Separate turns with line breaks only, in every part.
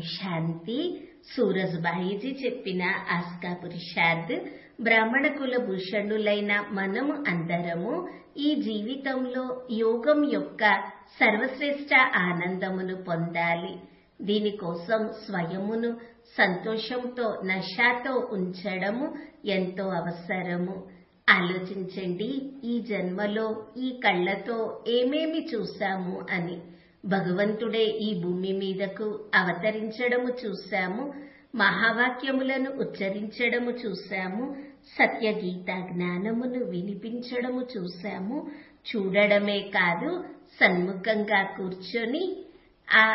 శాంతి. సూరజ్భాయిజీ చెప్పిన ఆస్కా పురుషార్థ్. బ్రాహ్మణ కుల భూషణులైన మనము అందరము ఈ జీవితంలో యోగం యొక్క సర్వశ్రేష్ఠ ఆనందమును పొందాలి. దీనికోసం స్వయమును సంతోషంతో నషాతో ఉంచడము ఎంతో అవసరము. ఆలోచించండి, ఈ జన్మలో ఈ కళ్ళతో ఏమేమి చూశాము అని. భగవంతుడే ఈ భూమి మీదకు అవతరించడము చూశాము, మహావాక్యములను ఉచ్చరించడము చూశాము, సత్యగీత జ్ఞానమును వినిపించడము చూశాము. చూడడమే కాదు, సన్ముఖంగా కూర్చొని ఆ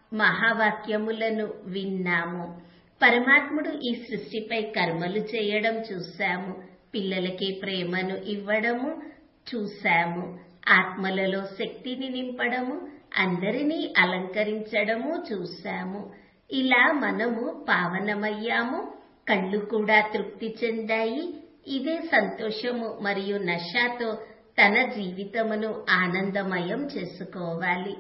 మహావాక్యములను విన్నాము. పరమాత్ముడు ఈ సృష్టిపై కర్మలు చేయడం చూశాము, పిల్లలకి ప్రేమను ఇవ్వడము చూశాము, ఆత్మలలో శక్తిని నింపడము, అందరినీ అలంకరించడము చూశాము. ఇలా మనము పావనమయ్యాము, కళ్ళు కూడా తృప్తి చెందాయి. ఇదే సంతోషము మరియు నషాతో తన జీవితమును ఆనందమయం చేసుకోవాలి.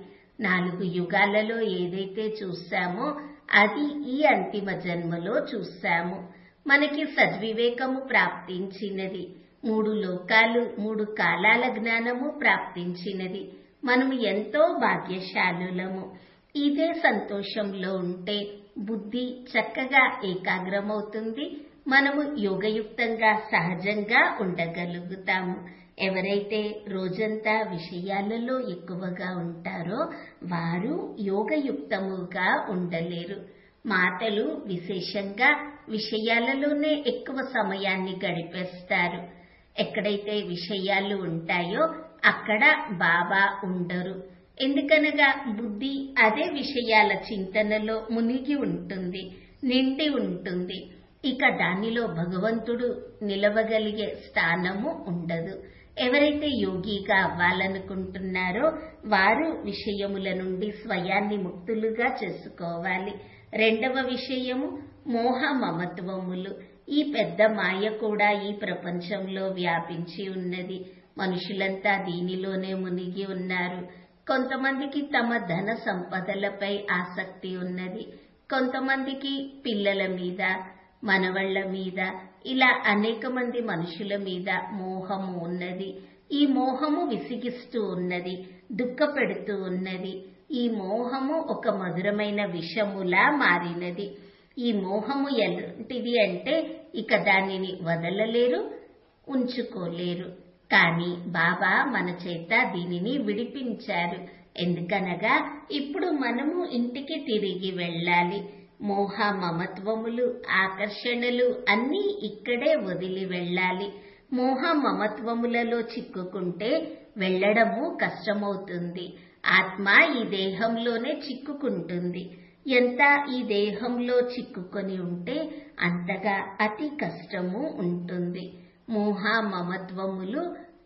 4 యుగాలలో ఏదైతే చూశామో అది ఈ అంతిమ జన్మలో చూశాము. మనకి సద్వివేకము ప్రాప్తించినది, 3 లోకాలు 3 కాలాల జ్ఞానము ప్రాప్తించినది. మనము ఎంతో భాగ్యశాలులము. ఇదే సంతోషంలో ఉంటే బుద్ధి చక్కగా ఏకాగ్రమవుతుంది. మనము యోగయుక్తంగా సహజంగా ఉండగలుగుతాము. ఎవరైతే రోజంతా విషయాలలో ఎక్కువగా ఉంటారో వారు యోగయుక్తముగా ఉండలేరు. మాటలు విశేషంగా విషయాలలోనే ఎక్కువ సమయాన్ని గడిపేస్తారు. ఎక్కడైతే విషయాలు ఉంటాయో అక్కడ బాబా ఉండరు. ఎందుకనగా బుద్ధి అదే విషయాల చింతనలో మునిగి ఉంటుంది, నిండి ఉంటుంది. ఇక దానిలో భగవంతుడు నిలవగలిగే స్థానము ఉండదు. ఎవరైతే యోగిగా అవ్వాలనుకుంటున్నారో వారు విషయముల నుండి స్వయాన్ని ముక్తులుగా చేసుకోవాలి. 2వ విషయము మోహ మమత్వములు. ఈ పెద్ద మాయ కూడా ఈ ప్రపంచంలో వ్యాపించి ఉన్నది. మనుషులంతా దీనిలోనే మునిగి ఉన్నారు. కొంతమందికి తమ ధన సంపదలపై ఆసక్తి ఉన్నది, కొంతమందికి పిల్లల మీద, మనవళ్ల మీద, ఇలా అనేక మంది మనుషుల మీద మోహము ఉన్నది. ఈ మోహము విసిగిస్తూ ఉన్నది, దుఃఖపెడుతూ ఉన్నది. ఈ మోహము ఒక మధురమైన విషములా మారినది. ఈ మోహము ఎలాంటిది అంటే ఇక దానిని వదలలేరు, ఉంచుకోలేరు. కానీ బాబా మన చేత దీనిని విడిపించారు. ఎందుకనగా ఇప్పుడు మనము ఇంటికి తిరిగి వెళ్ళాలి. మోహ మమత్వములు, ఆకర్షణలు అన్నీ ఇక్కడే వదిలి వెళ్ళాలి. మోహ మమత్వములలో చిక్కుకుంటే వెళ్ళడము కష్టమవుతుంది. ఆత్మ ఈ దేహంలోనే చిక్కుకుంటుంది. ఎంత ఈ దేహంలో చిక్కుకొని ఉంటే అంతగా అతి కష్టము ఉంటుంది. మోహ మమత్వములు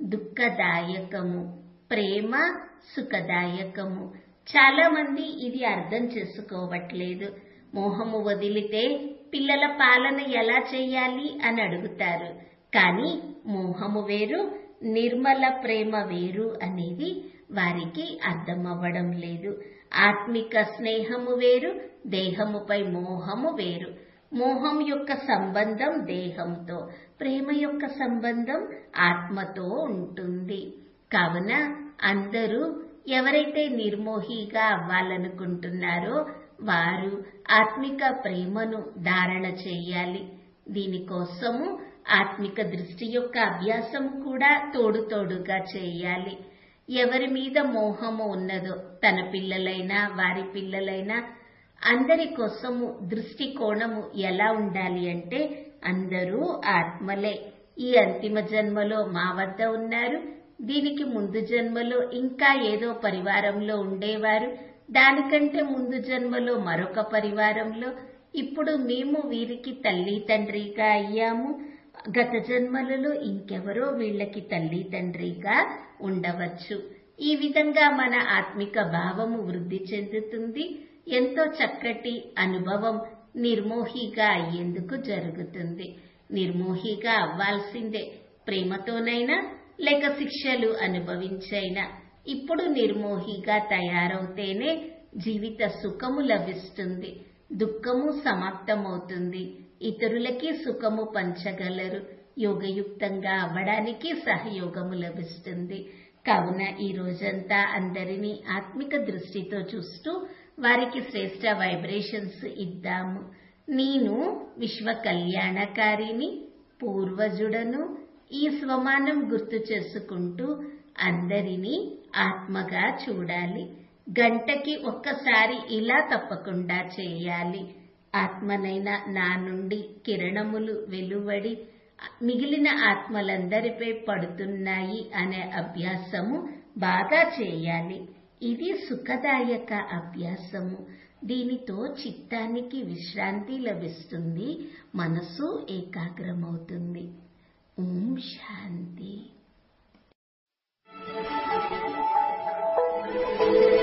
దుఃఖదాయకము, ప్రేమ సుఖదాయకము. చాలా మంది ఇది అర్థం చేసుకోవట్లేదు. మోహము వదిలితే పిల్లల పాలన ఎలా చేయాలి అని అడుగుతారు. కానీ మోహము వేరు, నిర్మల ప్రేమ వేరు అనేది వారికి అర్థమవ్వడం లేదు. ఆత్మిక స్నేహము వేరు, దేహముపై మోహము వేరు. మోహం యొక్క సంబంధం దేహంతో, ప్రేమ యొక్క సంబంధం ఆత్మతో ఉంటుంది. కావున అందరూ ఎవరైతే నిర్మోహిగా అవ్వాలనుకుంటున్నారో వారు ఆత్మిక ప్రేమను ధారణ చేయాలి. దీనికోసము ఆత్మిక దృష్టి యొక్క అభ్యాసం కూడా తోడుగా చేయాలి. ఎవరి మీద మోహము ఉన్నదో, తన పిల్లలైనా వారి పిల్లలైనా, అందరి కోసము దృష్టికోణము ఎలా ఉండాలి అంటే అందరూ ఆత్మలే. ఈ అంతిమ జన్మలో మా వద్ద ఉన్నారు, దీనికి ముందు జన్మలో ఇంకా ఏదో పరివారంలో ఉండేవారు, దానికంటే ముందు జన్మలో మరొక పరివారంలో, ఇప్పుడు మేము వీరికి తల్లి తండ్రిగా అయ్యాము, గత జన్మలలో ఇంకెవరో వీళ్ళకి తల్లి తండ్రిగా ఉండవచ్చు. ఈ విధంగా మన ఆత్మిక భావము వృద్ధి చెందుతుంది. ఎంతో చక్కటి అనుభవం నిర్మోహిగా అయ్యేందుకు జరుగుతుంది. నిర్మోహిగా అవ్వాల్సిందే, ప్రేమతోనైనా లేక శిక్షలు అనుభవించైనా. ఇప్పుడు నిర్మోహిగా తయారవుతేనే జీవిత సుఖము లభిస్తుంది. దుఃఖము సమాప్తమవుతుంది. ఇతరులకి సుఖము పంచగలరు. యోగయుక్తంగా అవ్వడానికి సహయోగము లభిస్తుంది. కావున ఈ రోజంతా అందరినీ ఆత్మిక దృష్టితో చూస్తూ వారికి శ్రేష్ట వైబ్రేషన్స్ ఇద్దాము. నేను విశ్వ కళ్యాణకారిని, పూర్వజుడను. ఈ స్వమానం గుర్తు చేసుకుంటూ అందరినీ ఆత్మగా చూడాలి. గంటకి ఒక్కసారి ఇలా తప్పకుండా చేయాలి. ఆత్మనైన నా నుండి కిరణములు వెలువడి మిగిలిన ఆత్మలందరిపై పడుతున్నాయి అనే అభ్యాసము బాగా చేయాలి. ఇది సుఖదాయక అభ్యాసము. దీనితో చిత్తానికి విశ్రాంతి లభిస్తుంది, మనసు ఏకాగ్రమవుతుంది. ఓం శాంతి.